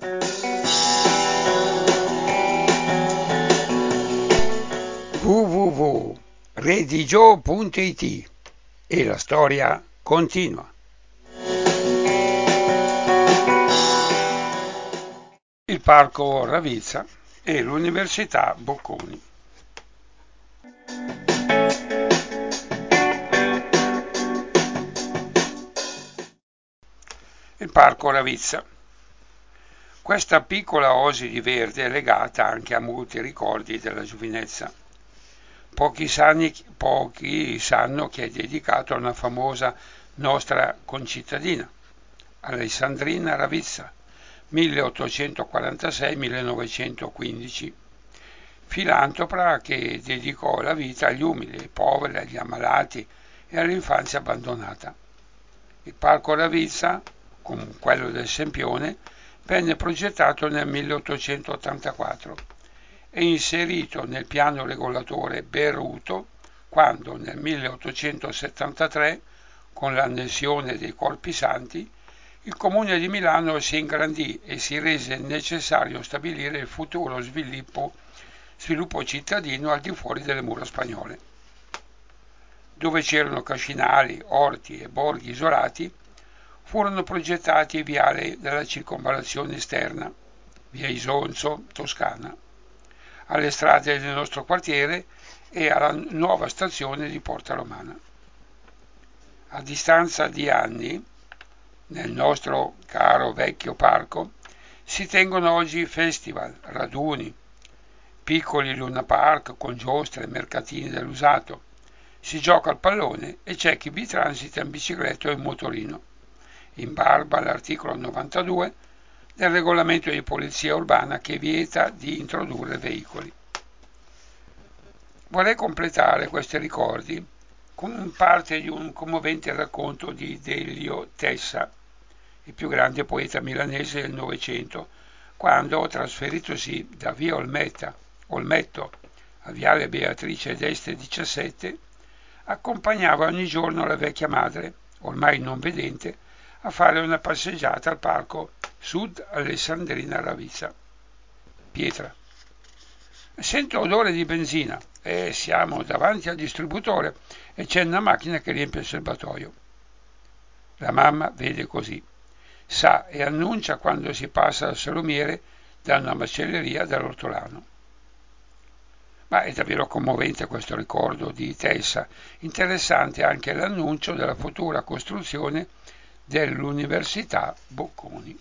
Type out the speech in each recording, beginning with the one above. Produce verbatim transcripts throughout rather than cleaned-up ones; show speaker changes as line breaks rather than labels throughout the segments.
w w w punto redigio punto it e la storia continua. Il Parco Ravizza e l'Università Bocconi. Il Parco Ravizza. Questa piccola oasi di verde è legata anche a molti ricordi della giovinezza. Pochi, sani, pochi sanno che è dedicato a una famosa nostra concittadina, Alessandrina Ravizza, milleottocentoquarantasei millenovecentoquindici, filantropa che dedicò la vita agli umili, ai poveri, agli ammalati e all'infanzia abbandonata. Il Parco Ravizza, come quello del Sempione, venne progettato nel milleottocentottantaquattro e inserito nel piano regolatore Beruto quando nel milleottocentosettantatré, con l'annessione dei Colpi Santi, il Comune di Milano si ingrandì e si rese necessario stabilire il futuro sviluppo, sviluppo cittadino al di fuori delle mura spagnole. Dove c'erano cascinali, orti e borghi isolati, furono progettati i viali della circonvallazione esterna, via Isonzo, Toscana, alle strade del nostro quartiere e alla nuova stazione di Porta Romana. A distanza di anni, nel nostro caro vecchio parco, si tengono oggi festival, raduni, piccoli Luna Park con giostre e mercatini dell'usato, si gioca al pallone e c'è chi vi transita in bicicletta o in motorino, in barba all'articolo novantadue del regolamento di polizia urbana che vieta di introdurre veicoli. Vorrei completare questi ricordi con parte di un commovente racconto di Delio Tessa, il più grande poeta milanese del Novecento, quando, trasferitosi da via Olmetta, Olmetto a viale Beatrice d'Este diciassette, accompagnava ogni giorno la vecchia madre, ormai non vedente, a fare una passeggiata al parco Sud Alessandrina Ravizza. Pietra. Sento odore di benzina e siamo davanti al distributore e c'è una macchina che riempie il serbatoio. La mamma vede così, sa e annuncia quando si passa al salumiere da una macelleria dall'ortolano. Ma è davvero commovente questo ricordo di Tessa, interessante anche l'annuncio della futura costruzione dell'Università Bocconi.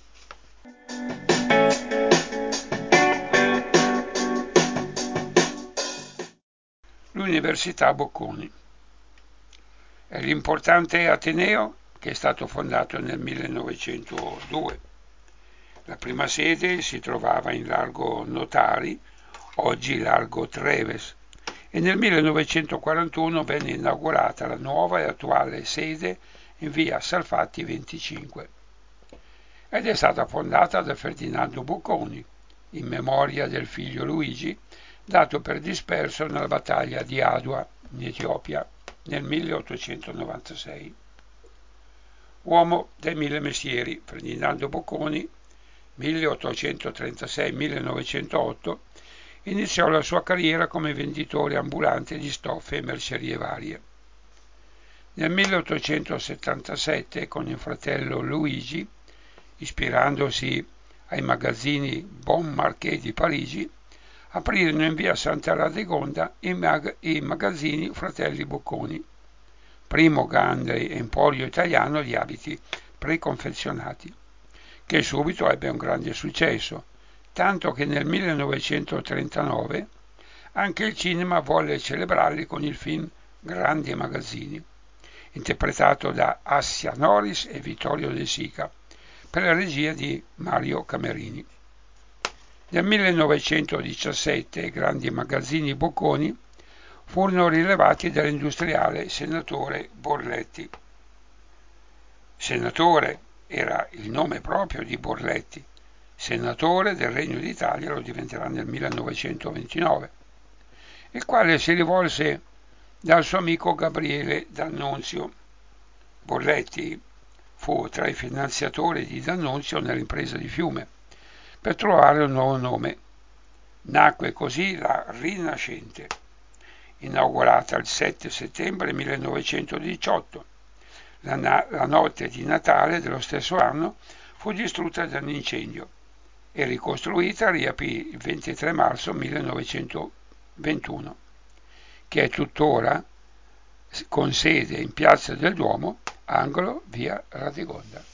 L'Università Bocconi è l'importante ateneo che è stato fondato nel millenovecentodue. La prima sede si trovava in largo Notari, oggi largo Treves, e nel millenovecentoquarantuno venne inaugurata la nuova e attuale sede in via Salfatti venticinque ed è stata fondata da Ferdinando Bocconi in memoria del figlio Luigi, dato per disperso nella battaglia di Adua in Etiopia nel milleottocentonovantasei. Uomo dei mille mestieri, Ferdinando Bocconi, milleottocentotrentasei millenovecentootto, iniziò la sua carriera come venditore ambulante di stoffe e mercerie varie. Nel milleottocentosettantasette, con il fratello Luigi, ispirandosi ai magazzini Bon Marché di Parigi, aprirono in via Santa Radegonda i, mag- i magazzini Fratelli Bocconi, primo grande emporio italiano di abiti preconfezionati, che subito ebbe un grande successo, tanto che nel millenovecentotrentanove anche il cinema volle celebrarli con il film Grandi Magazzini, interpretato da Assia Norris e Vittorio De Sica, per la regia di Mario Camerini. Nel millenovecentodiciassette i Grandi Magazzini Bocconi furono rilevati dall'industriale senatore Borletti. Senatore era il nome proprio di Borletti, senatore del Regno d'Italia lo diventerà nel millenovecentoventinove, il quale si rivolse dal suo amico Gabriele D'Annunzio. Borletti fu tra i finanziatori di D'Annunzio nell'impresa di Fiume, per trovare un nuovo nome. Nacque così la Rinascente, inaugurata il sette settembre millenovecentodiciotto. La, na- la notte di Natale dello stesso anno fu distrutta da un incendio e ricostruita riaprì il ventitré marzo millenovecentoventuno, che è tuttora con sede in Piazza del Duomo, angolo via Radegonda.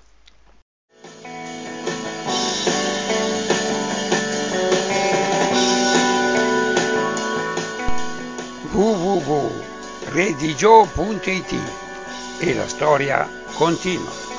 w w w punto redigio punto it e la storia continua.